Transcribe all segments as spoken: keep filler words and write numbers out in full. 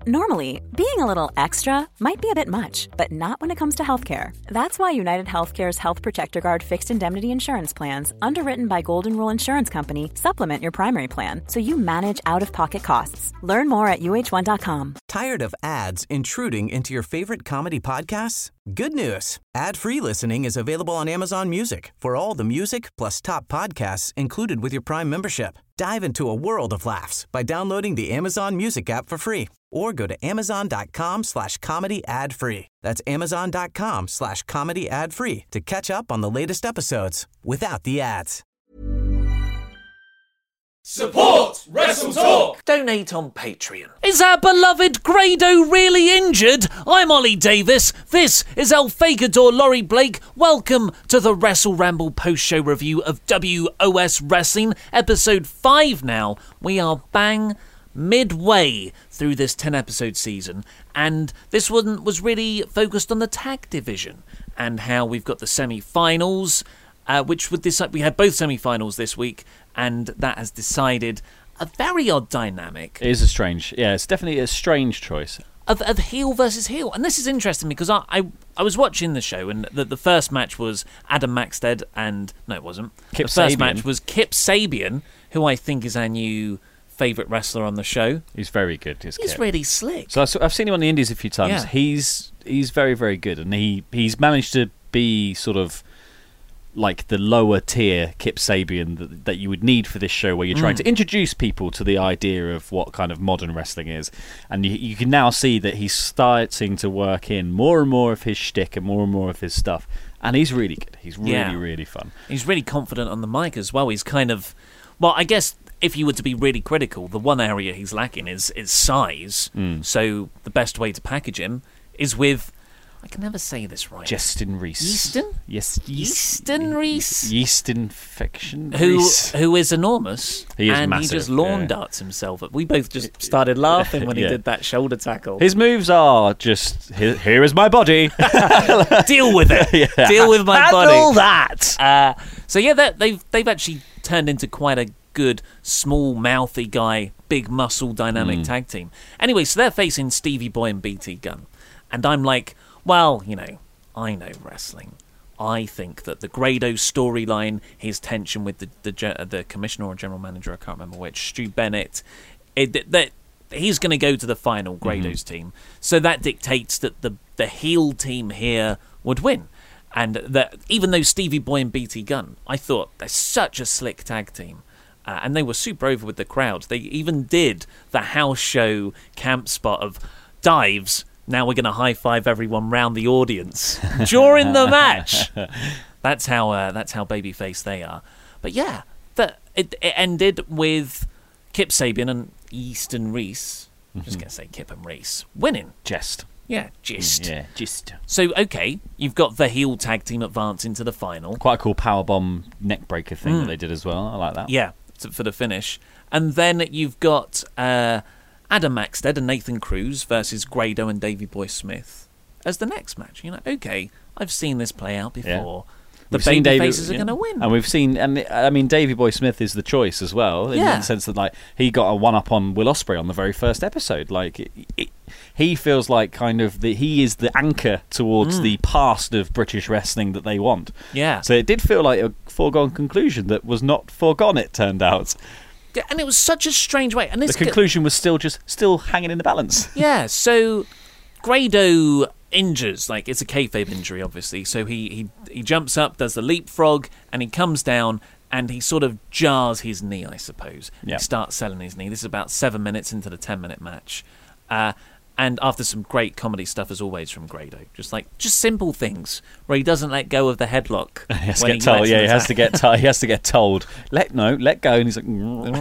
Normally, being a little extra might be a bit much, but not when it comes to healthcare. That's why United Healthcare's Health Protector Guard fixed indemnity insurance plans, underwritten by Golden Rule Insurance Company, supplement your primary plan so you manage out-of-pocket costs. Learn more at U H one dot com. Tired of ads intruding into your favorite comedy podcasts? Good news. Ad-free listening is available on Amazon Music for all the music plus top podcasts included with your Prime membership. Dive into a world of laughs by downloading the Amazon Music app for free or go to amazon.com slash comedy ad free. That's amazon.com slash comedy ad free to catch up on the latest episodes without the ads. Support Wrestle Talk! Donate on Patreon. Is our beloved Grado really injured? I'm Ollie Davis. This is El Fagador Laurie Blake. Welcome to the Wrestle Ramble post-show review of W O S Wrestling, episode five now. We are bang midway through this ten-episode season, and this one was really focused on the tag division and how we've got the semi-finals, uh, which would decide. We had both semi-finals this week, and that has decided a very odd dynamic. It is a strange, yeah, it's definitely a strange choice. Of, of heel versus heel. And this is interesting because I I, I was watching the show, and the, the first match was Adam Maxted and... No, it wasn't. Kip the first Sabian. match was Kip Sabian, who I think is our new favourite wrestler on the show. He's very good. He's Kip. really slick. So I've seen him on the Indies a few times. Yeah. He's he's very, very good. And he, he's managed to be sort of like the lower tier Kip Sabian that, that you would need for this show, where you're trying mm. to introduce people to the idea of what kind of modern wrestling is. And you, you can now see that he's starting to work in more and more of his shtick and more and more of his stuff. And he's really good. He's really, yeah. really fun. He's really confident on the mic as well. He's kind of... Well, I guess if you were to be really critical, the one area he's lacking is, is size. Mm. So the best way to package him is with... I can never say this right. Justin Reese. Easton? Yes. Easton Reese? Yeast infection Who Reese. Who is enormous. He is and massive, he just lawn yeah. darts himself. We both just started laughing when he Yeah. did that shoulder tackle. His moves are just, here, here is my body. Deal with it. Yeah. Deal with my Handle body. that. Uh, so yeah, that, they've they've actually turned into quite a good, small, mouthy guy, big muscle, dynamic Mm. tag team. Anyway, so they're facing Stevie Boy and B T Gunn. And I'm like, well, you know, I know wrestling. I think that the Grado storyline, his tension with the the, the commissioner or general manager, I can't remember which, Stu Bennett, it, that he's going to go to the final, Grado's mm-hmm. team. So that dictates that the, the heel team here would win. And that even though Stevie Boy and B T Gunn, I thought they're such a slick tag team. Uh, and they were super over with the crowd. They even did the house show camp spot of dives. Now we're going to high-five everyone round the audience during the match. That's how uh, that's how babyface they are. But yeah, the, it, it ended with Kip Sabian and Easton Reese. I'm just going to say Kip and Reese winning. Jest. Yeah, just. Yeah, just. So, okay, you've got the heel tag team advancing to the final. Quite a cool powerbomb neckbreaker thing Mm. that they did as well. I like that. Yeah, to, for the finish. And then you've got... Uh, Adam Maxted and Nathan Cruz versus Grado and Davey Boy Smith as the next match. You're like, okay, I've seen this play out before. Yeah. The We've seen baby Davey, faces are yeah. going to win. And we've seen, and I mean, Davey Boy Smith is the choice as well, in Yeah. the sense that like he got a one up on Will Ospreay on the very first episode. Like it, it, he feels like kind of the he is the anchor towards Mm. the past of British wrestling that they want. Yeah. So it did feel like a foregone conclusion that was not foregone. It turned out. Yeah, and it was such a strange way. And this The conclusion was still just still hanging in the balance. Yeah, so Grado injures, like it's a kayfabe injury, obviously. So he, he he jumps up, does the leapfrog, and he comes down, and he sort of jars his knee, I suppose. Yeah. He starts selling his knee. This is about seven minutes into the ten-minute match. Uh, and after some great comedy stuff, as always, from Grado. Just like, just simple things, where he doesn't let go of the headlock. He has to when get told. lets Yeah, him he has attack. to get. To- he has to get told. Let no, let go, and he's like.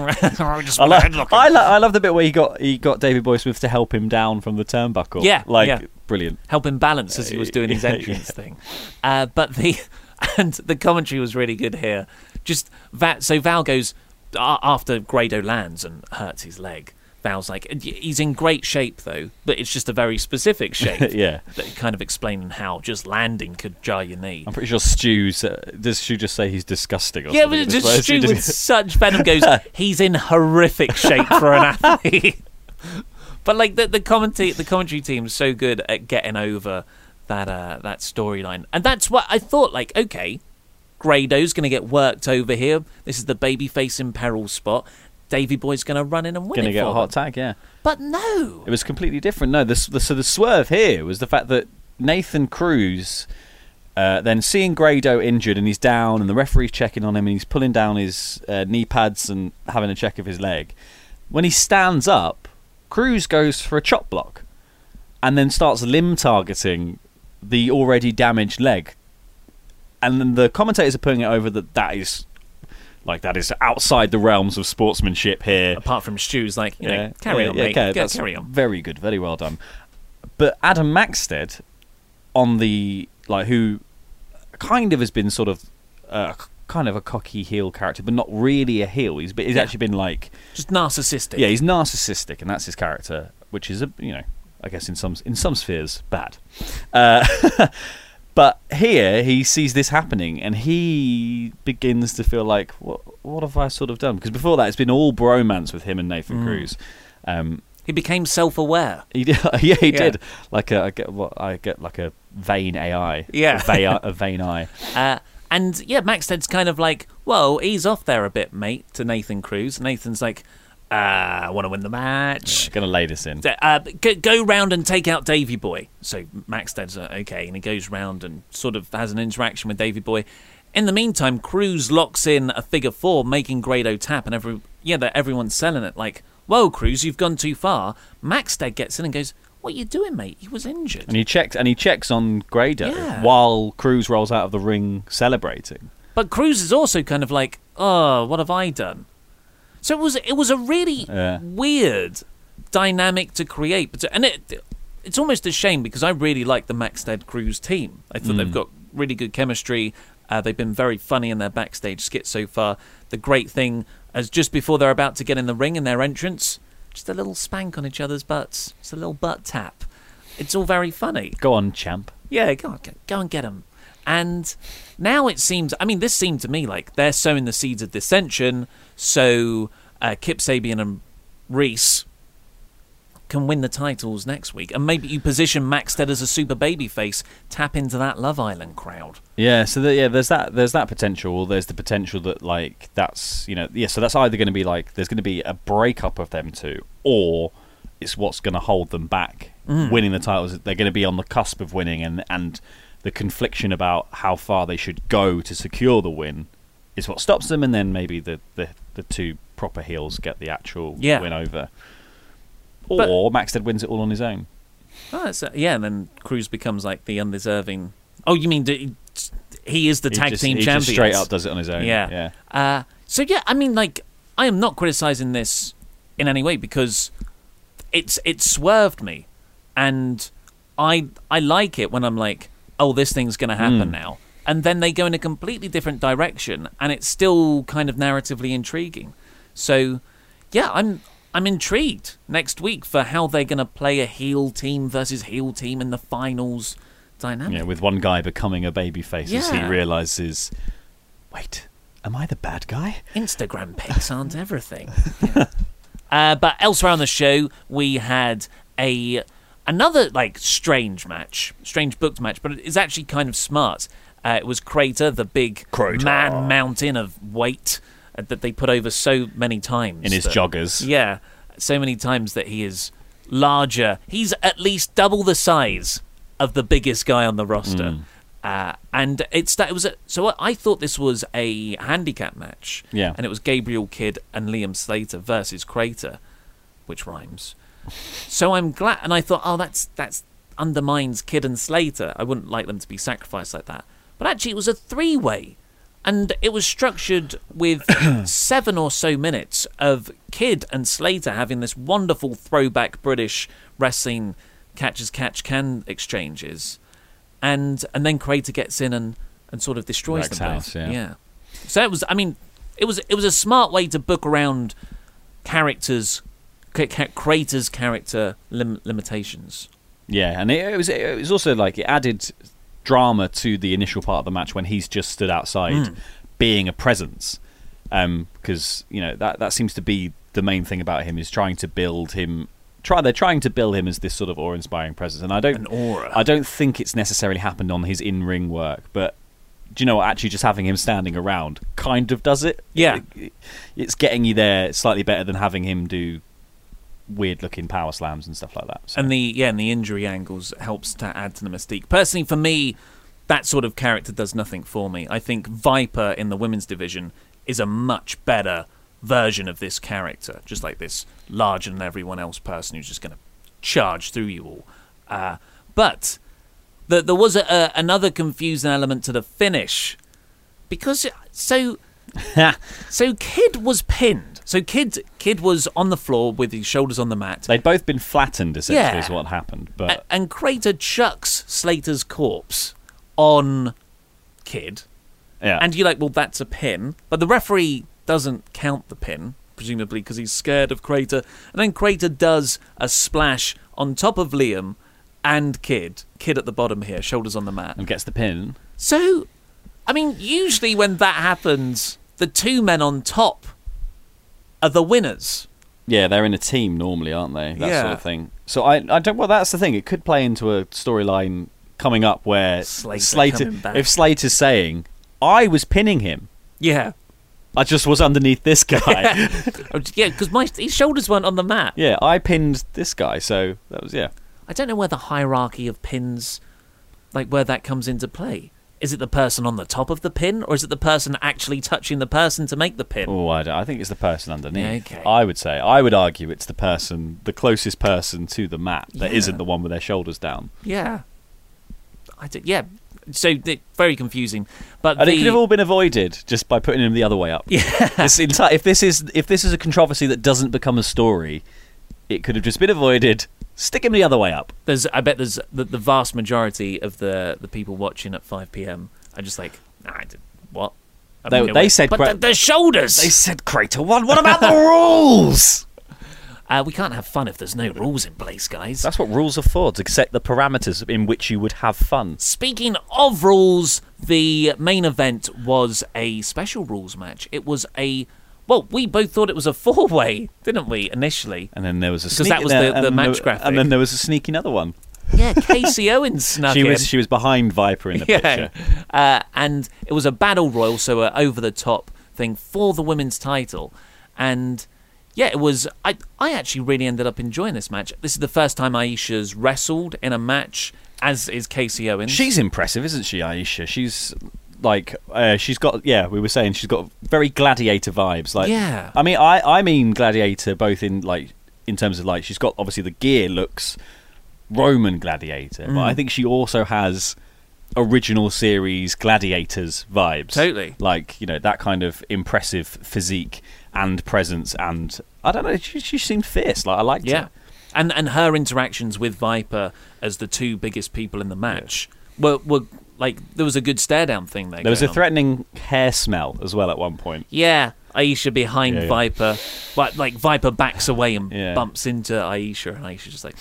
Mm. Just I, want a lo- headlock. I, lo- I love the bit where he got he got David Boy Smith to help him down from the turnbuckle. Yeah, like yeah. brilliant. Help him balance as he was doing his Yeah, entrance yeah. thing. Uh, but the and the commentary was really good here. Just that. So Val goes uh, after Grado lands and hurts his leg. Val's like, he's in great shape though, but it's just a very specific shape. Yeah. That kind of explaining how just landing could jar your knee. I'm pretty sure Stu's. Uh, does Stu just say he's disgusting? Or Yeah, something but at this just point? Stu with such venom goes, he's in horrific shape for an athlete. But like the the commentary, the commentary team's so good at getting over that uh, that storyline, and that's what I thought. Like, okay, Grado's going to get worked over here. This is the babyface in peril spot. Davey Boy's going to run in and win. Going to it get for a hot them. tag, yeah. But no, It was completely different. No, the, the, so the swerve here was the fact that Nathan Cruz, uh, then seeing Grado injured and he's down, and the referee's checking on him and he's pulling down his uh, knee pads and having a check of his leg. When he stands up, Cruz goes for a chop block and then starts limb targeting the already damaged leg. And then the commentators are putting it over that that is like that is outside the realms of sportsmanship here. apart from Stu's, like, you Yeah, know, carry yeah, on, yeah, mate. okay, Go- that's carry on. Very good, very well done. But Adam Maxted, on the like, who kind of has been sort of uh, kind of a cocky heel character, but not really a heel. He's he's Yeah. actually been like, Just narcissistic. yeah, he's narcissistic, and that's his character, which is a you know, I guess in some in some spheres bad. Uh, But here he sees this happening and he begins to feel like, what what have I sort of done? Because before that it's been all bromance with him and Nathan Mm. Cruz. Um, He became self-aware. he did, yeah, he Yeah. did. Like a, I get what I get like a vain A I. Yeah. a, va- a vain eye. Uh, and yeah, Maxted's kind of like, whoa, ease off there a bit, mate, to Nathan Cruz. Nathan's like, uh, I want to win the match. Gonna lay this in. Uh, go, go round and take out Davey Boy. So Maxted's uh, okay, and he goes round and sort of has an interaction with Davey Boy. In the meantime, Cruz locks in a figure four, making Grado tap, and every yeah, that everyone's selling it like, whoa, Cruz, you've gone too far. Maxted gets in and goes, what are you doing, mate? He was injured. And he checks and he checks on Grado Yeah. while Cruz rolls out of the ring celebrating. But Cruz is also kind of like, oh, what have I done? So it was it was a really Yeah. weird dynamic to create, but and it it's almost a shame because I really like the Maxted Cruz team. I thought Mm. they've got really good chemistry. Uh, they've been very funny in their backstage skits so far. The great thing is just before they're about to get in the ring in their entrance, just a little spank on each other's butts, just a little butt tap. It's all very funny. Go on, champ. Yeah, go on, go- go and get them. And now it seems, I mean, this seemed to me like they're sowing the seeds of dissension, so uh, Kip Sabian and Reese can win the titles next week. And maybe you position Maxted as a super babyface, tap into that Love Island crowd. Yeah, so the, yeah, there's that there's that potential. Or there's the potential that like that's you know yeah, so that's either going to be like there's going to be a breakup of them two, or it's what's going to hold them back Mm. winning the titles. They're going to be on the cusp of winning, and and the confliction about how far they should go to secure the win is what stops them, and then maybe the the, the two proper heels get the actual Yeah. win over, But- or Maxted wins it all on his own. Oh, that's, uh, yeah, and then Cruz becomes like the undeserving. Oh, you mean d- he is the He tag just, team he champion? just straight up does it on his own. Yeah. yeah. Uh, so yeah, I mean, like, I am not criticizing this in any way because it's it swerved me, and I I like it when I'm like, oh, this thing's going to happen Mm. now, and then they go in a completely different direction, and it's still kind of narratively intriguing. So yeah, I'm I'm intrigued next week for how they're going to play a heel team versus heel team in the finals dynamic. Yeah, with one guy becoming a babyface as he Yeah. realizes, wait, am I the bad guy? Instagram pics aren't everything. Yeah. Uh, but elsewhere on the show, we had a another like strange match, strange booked match, but it's actually kind of smart. Uh, it was Crater, the big Crater. man mountain of weight uh, that they put over so many times In his that- joggers. Yeah, so many times that he is larger. He's at least double the size of the biggest guy on the roster. Mm. Uh, and it's that it was a, so I thought this was a handicap match. Yeah. And it was Gabriel Kidd and Liam Slater versus Crater, which rhymes. So I'm glad, and I thought, oh, that's that's undermines Kidd and Slater. I wouldn't like them to be sacrificed like that. But actually, it was a three-way, and it was structured with seven or so minutes of Kidd and Slater having this wonderful throwback British wrestling catch as catch can exchanges. And and then Crater gets in and, and sort of destroys Wrecks them house, both. yeah. So it was. I mean, it was it was a smart way to book around characters, ca- ca- Crater's character lim- limitations. Yeah, and it, it was it was also like it added drama to the initial part of the match when he's just stood outside Mm. being a presence, because you know that that seems to be the main thing about him is trying to build him try they're trying to bill him as this sort of awe-inspiring presence, and I don't An aura. I don't think it's necessarily happened on his in-ring work, but do you know what? Actually, just having him standing around kind of does it. Yeah. It- it's getting you there slightly better than having him do weird-looking power slams and stuff like that. So. And the yeah, and the injury angles helps to add to the mystique. Personally, for me, that sort of character does nothing for me. I think Viper in the women's division is a much better version of this character, just like this larger than everyone else person who's just going to charge through you all. Uh, but the, there was a, a, another confusing element to the finish, because so so Kid was pinned. So Kid Kid was on the floor with his shoulders on the mat. They'd both been flattened, essentially, Yeah. is what happened. But A- and Crater chucks Slater's corpse on Kid. yeah, And you're like, well, that's a pin. But the referee doesn't count the pin, presumably because he's scared of Crater. And then Crater does a splash on top of Liam and Kid. Kid at the bottom here, shoulders on the mat. and gets the pin. So, I mean, usually when that happens, the two men on top are the winners. Yeah, they're in a team normally, aren't they? That Yeah. sort of thing. So I, I don't. Well, that's the thing. It could play into a storyline coming up where Slater Slater, coming back. if Slater's saying, "I was pinning him, Yeah. I just was underneath this guy." Oh, yeah, because my his shoulders weren't on the mat. Yeah, I pinned this guy. So that was yeah. I don't know where the hierarchy of pins, like where that comes into play. Is it the person on the top of the pin, or is it the person actually touching the person to make the pin? Oh, I, don't- I think it's the person underneath. Okay. I would say. I would argue it's the person, the closest person to the mat that Yeah. isn't the one with their shoulders down. Yeah. I did, yeah. So, th- very confusing. But And the, it could have all been avoided just by putting him the other way up. Yeah. This enti- if this is if this is a controversy that doesn't become a story, it could have just been avoided. Stick him the other way up. There's, I bet there's the, the vast majority of the, the people watching at five p.m. are just like, nah, I did, what? I They- don't know they what- said but gra- the, the shoulders! They said Crater won. What about the rules? Uh, we can't have fun if there's no rules in place, guys. That's what rules are for, to set the parameters in which you would have fun. Speaking of rules, the main event was a special rules match. It was a... Well, we both thought it was a four-way, didn't we, initially? And then there was a Because sneak that was in the- there, the and match there- graphic. And then there was a sneak another one. Yeah, Casey Owens snuck She in. was she was behind Viper in the Yeah. picture. Uh, and it was a battle royal, so an over-the-top thing for the women's title. And... yeah, it was... I I actually really ended up enjoying this match. This is the first time Aisha's wrestled in a match, as is Casey Owens. She's impressive, isn't she, Aisha? She's like uh, she's got yeah. We were saying she's got very gladiator vibes. Like Yeah. I mean, I I mean gladiator both in like in terms of like she's got obviously the gear looks Roman gladiator, but Mm. I think she also has original series gladiators vibes. Totally. Like you know that kind of impressive physique and presence, and I don't know. She, she seemed fierce. Like I liked Yeah. her. And and her interactions with Viper as the two biggest people in the match were, were like, there was a good stare down thing there. There was a going on. threatening hair smell as well at one point. Yeah, Aisha behind Yeah, yeah. Viper. But like Viper backs away and Yeah. bumps into Aisha, and Aisha's just like,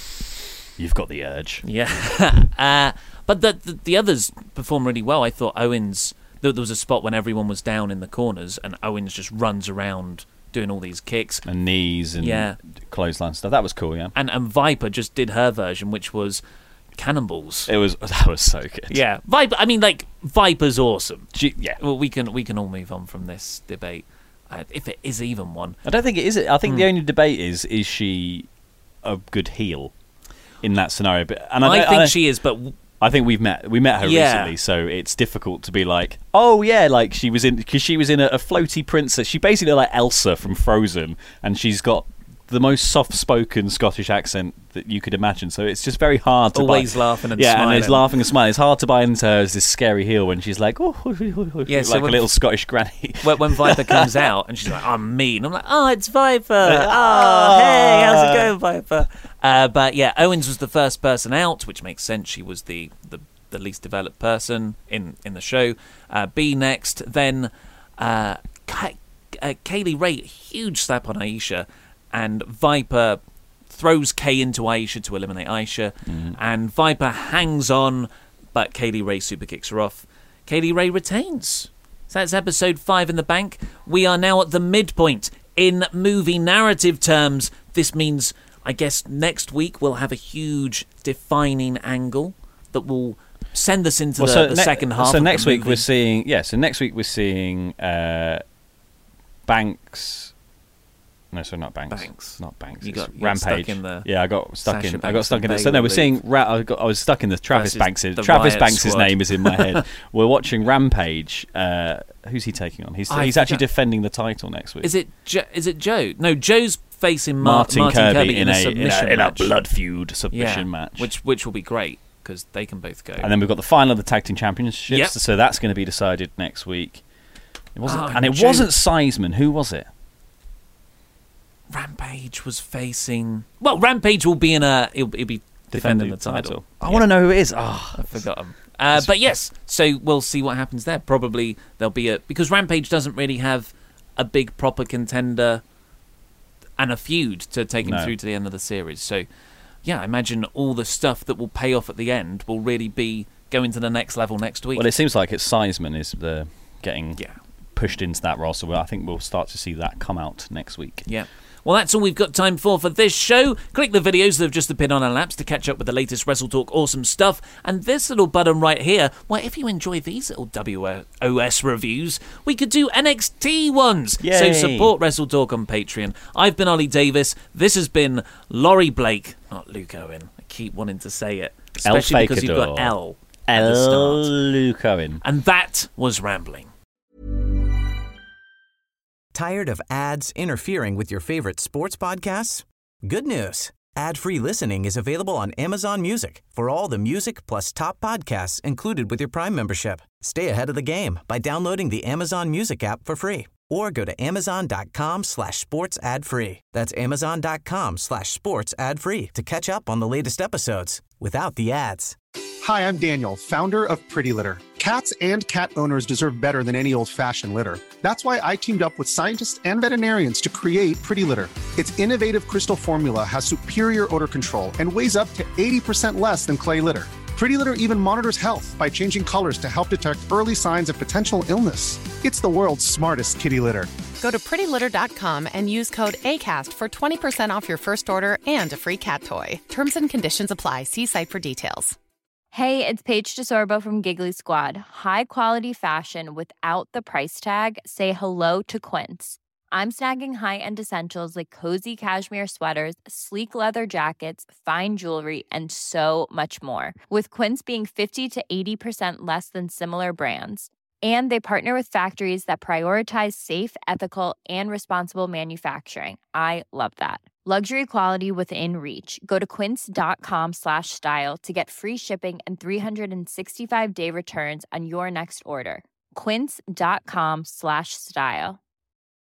You've got the urge. yeah. uh, but the, the the others performed really well. I thought Owens, there, there was a spot when everyone was down in the corners, and Owens just runs around doing all these kicks. And knees and Yeah. clothesline stuff. That was cool, yeah. And and Viper just did her version, which was cannonballs. It was that was so good. Yeah, Viper. I mean, like Viper's awesome. She, yeah. Well, we can we can all move on from this debate, uh, if it is even one. I don't think it is. I think the Hmm. only debate is is she a good heel in that scenario? But and I, I, don't- think I, she is, but w- I think we've met we met her Yeah. recently, so it's difficult to be like, oh yeah, like she was in because she was in a, a floaty princess. She basically looked like Elsa from Frozen, and she's got the most soft-spoken Scottish accent that you could imagine. So it's just very hard to always buy. laughing and yeah, smiling. and it's laughing and smiling. It's hard to buy into her as this scary heel when she's like, oh, Yeah, like so a when- little Scottish granny. when, when Viper comes out and she's like, I'm mean. I'm like, oh, it's Viper. Oh, Ah. hey, how's it going, Viper? Uh, but yeah, Owens was the first person out, which makes sense. She was the, the, the least developed person in, in the show. Uh, B next, then uh, Ka- uh, Kaylee Ray, huge slap on Aisha, and Viper throws Kay into Aisha to eliminate Aisha, and Viper hangs on, but Kaylee Ray super kicks her off. Kaylee Ray retains. So that's episode five in the bank. We are now at the midpoint. In movie narrative terms, this means I guess next week we'll have a huge defining angle that will send us into well, the, so the ne- second half. So of next the week movie. we're seeing yeah. So next week we're seeing uh, Banks. No, sorry, not Banks. Banks. Not Banks. You it's got- you got Rampage. stuck in the yeah, I got stuck Sasha in. I got Banks stuck and in the. Bailey So no, we're Loop. seeing. Ra- I, got, I was stuck in the Travis Versus Banks. the Travis Riot Banks' Squad. name is in my head. We're watching Rampage. Uh, who's he taking on? He's I he's actually forgot- defending the title next week. Is it jo- is it Joe? No, Joe's facing Mar- Martin, Martin Kirby, Kirby in, a submission in a, in a match. blood feud submission yeah, match. which which will be great because they can both go. And then we've got the final of the tag team championships. Yep. So that's going to be decided next week. It wasn't, Oh, and it Joe- wasn't Seisman. Who was it? Rampage was facing. Well, Rampage will be in a. He'll, he'll be defending, the title. I Yeah. want to know who it is. Oh, I forgot him. Uh, but yes, so we'll see what happens there. Probably there'll be a because Rampage doesn't really have a big proper contender and a feud to take him No. through to the end of the series. So yeah, I imagine all the stuff that will pay off at the end will really be going to the next level next week. well, it seems like it's Seisman is the getting yeah, pushed into that role. So I think we'll start to see that come out next week. yeah. Well, that's all we've got time for for this show. Click the videos that have just appeared on our laps to catch up with the latest Wrestle Talk awesome stuff. And this little button right here, well, if you enjoy these little W O S reviews, we could do N X T ones. Yay. So support Wrestle Talk on Patreon. I've been Ollie Davis. This has been Laurie Blake, not Luke Owen. I keep wanting to say it, especially because you've got L at the El start. Luke Owen. And that was Rambling. Tired of ads interfering with your favorite sports podcasts? Good news. Ad-free listening is available on Amazon Music for all the music plus top podcasts included with your Prime membership. Stay ahead of the game by downloading the Amazon Music app for free or go to amazon.com slash sports ad free. That's amazon.com slash sports ad free to catch up on the latest episodes without the ads. Hi, I'm Daniel, founder of Pretty Litter. Cats and cat owners deserve better than any old-fashioned litter. That's why I teamed up with scientists and veterinarians to create Pretty Litter. Its innovative crystal formula has superior odor control and weighs up to eighty percent less than clay litter. Pretty Litter even monitors health by changing colors to help detect early signs of potential illness. It's the world's smartest kitty litter. Go to pretty litter dot com and use code ACAST for twenty percent off your first order and a free cat toy. Terms and conditions apply. See site for details. Hey, it's Paige DeSorbo from Giggly Squad. High quality fashion without the price tag. Say hello to Quince. I'm snagging high-end essentials like cozy cashmere sweaters, sleek leather jackets, fine jewelry, and so much more. With Quince being fifty to eighty percent less than similar brands. And they partner with factories that prioritize safe, ethical, and responsible manufacturing. I love that. Luxury quality within reach. Go to quince.com slash style to get free shipping and three sixty-five day returns on your next order. Quince.com slash style.